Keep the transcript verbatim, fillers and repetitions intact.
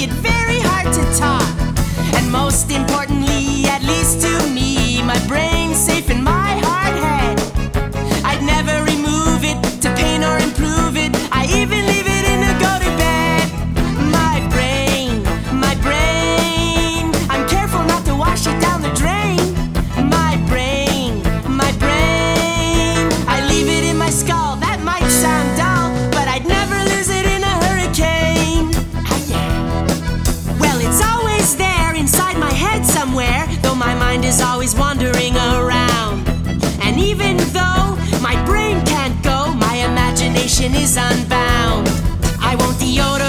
it very hard to talk. And most importantly, at least to me, my brain's safe in my hard head. I'd never remove it to paint or improve it. I even leave it in to go to bed. My brain, my brain, I'm careful not to wash it down the drain. My brain, my brain, I leave it in my skull. That might sound dull, but I'd never lose it in a hurricane. Ah, yeah. Well, it's always there inside my head somewhere, though my mind is always wandering around. And even though my brain can't go, my imagination is unbound. I won't deodorate